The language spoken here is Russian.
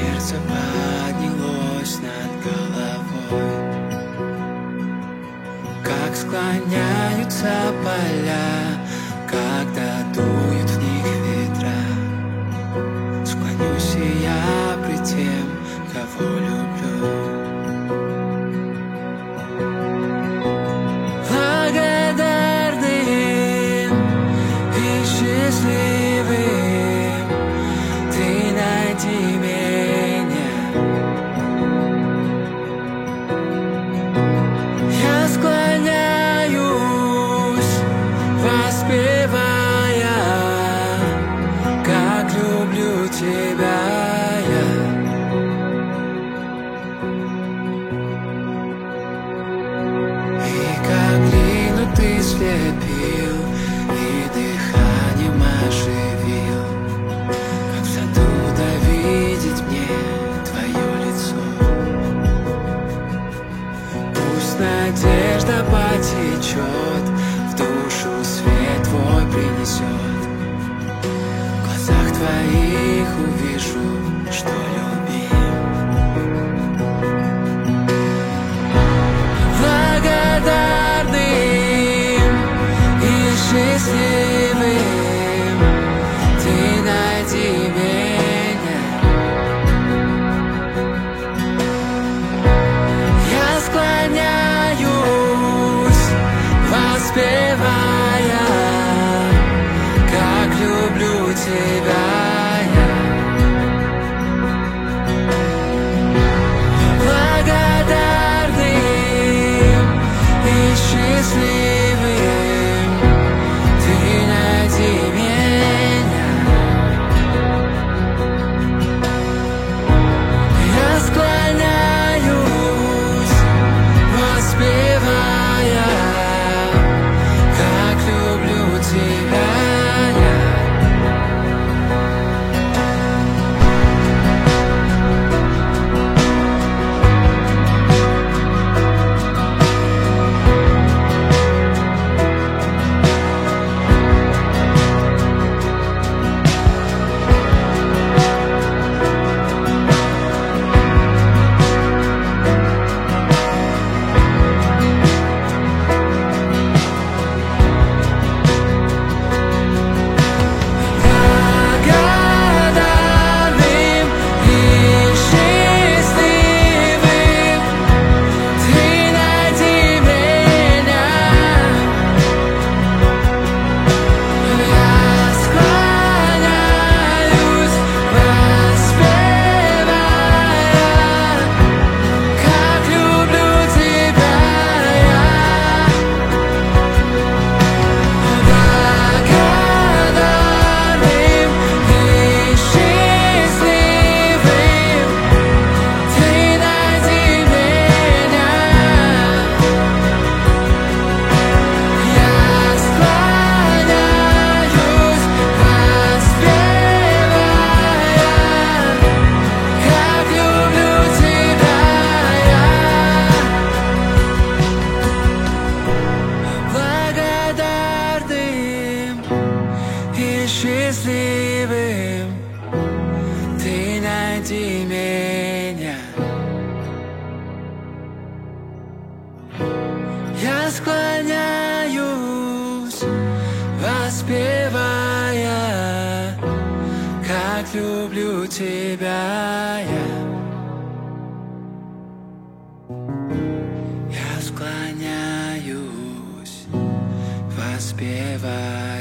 Сердце поднялось над головой. Как склоняются поля, когда дуют в них ветра. Склонюсь и я пред тем, кого люблю. Благодарным и счастливым ты найди меня. Я склоняюсь, воспевая, как люблю тебя я. И как глину ты слепил, и дыханием оживил, как в саду да видеть мне твое лицо. Пусть надежда потечет, в душу свет твой принесет. В глазах твоих увижу, что любим. Благодарным и счастливым ты найди меня. Я склоняюсь, воспевая, как люблю тебя я. Благодарным и счастливым ты найди меня. Я склоняюсь, воспевая, как люблю тебя я. Благодарным и счастливым ты найди меня. Я склоняюсь, воспевая, как люблю тебя я. Благодарным и счастливым ты найди меня. Я склоняюсь, воспевая, как люблю тебя я. Благодарным и счастливым ты найди меня. Я склоняюсь, воспевая, как люблю тебя я. Я склоняюсь, воспевая,